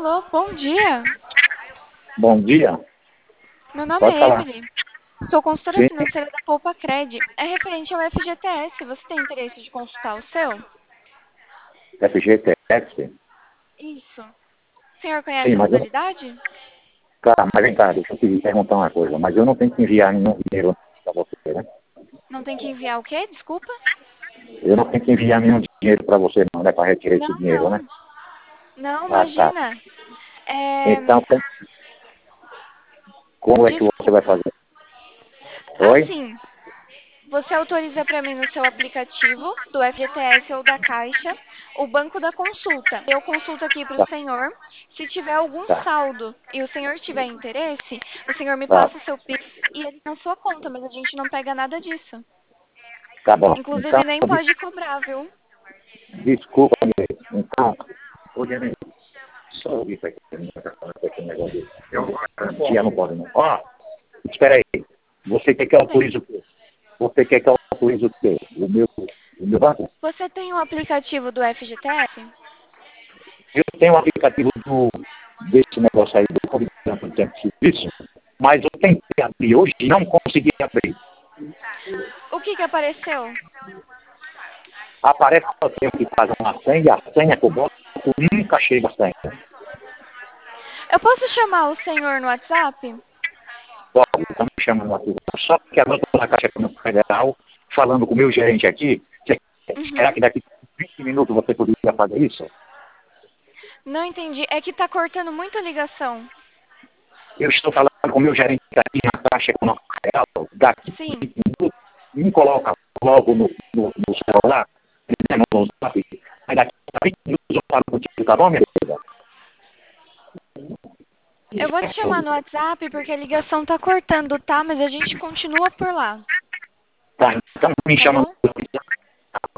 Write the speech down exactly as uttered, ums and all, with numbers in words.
Alô, bom dia. Bom dia. Meu nome Pode é falar. Emily. Sou consultora Sim, financeira da Poupa Cred. É referente ao F G T S. Você tem interesse de consultar o seu? F G T S. Isso. O senhor Sim, conhece a mas eu, modalidade? tá, mas vem cá, deixa eu te perguntar uma coisa. Mas eu não tenho que enviar nenhum dinheiro para você, né? Não tem que enviar o quê? Desculpa? Eu não tenho que enviar nenhum dinheiro para você, não, né? Para retirar esse Não, dinheiro, né? não. Não, Ah, tá. imagina. É... Então, com- como é que você vai Desculpa. fazer? Oi? Assim, você autoriza para mim no seu aplicativo do F G T S ou da Caixa o banco da consulta. Eu consulto aqui para o Tá, senhor. Se tiver algum tá, saldo e o senhor tiver interesse, o senhor me tá. passa o seu Pix e ele na sua conta, mas a gente não pega nada disso. Tá bom. Então, Inclusive nem des- pode cobrar, viu? desculpa, Emily. Então, ô, Emily, só ouvir isso aqui, esse negócio. Eu tia, não pode, não. Ó, espera aí. Você quer que eu Tem. autorize o quê? Você quer que eu autorize o quê? O meu, o meu banco? Você tem o aplicativo do F G T S? Eu tenho um aplicativo do, desse negócio aí do Convidando do Tempo de Serviço, mas eu tentei abrir hoje e não consegui abrir. O que que apareceu? Aparece que eu tenho que fazer uma senha e a senha que eu boto nunca chega a senha. Eu posso chamar o senhor no WhatsApp? Logo, estão me chamando aqui. Só que agora eu estou na Caixa Econômica Federal, falando com o meu gerente aqui. Será Uhum. que daqui a vinte minutos você poderia fazer isso? Não entendi. É que tá cortando muito a ligação. Eu estou falando com o meu gerente aqui na Caixa Econômica Federal, daqui a Sim. vinte minutos, me coloca logo no, no, no celular, né, no WhatsApp, aí daqui a vinte minutos eu falo contigo, tá bom, minha filha? Eu vou te chamar no WhatsApp porque a ligação tá cortando, tá? Mas a gente continua por lá, Tá, então me tá chama no bom?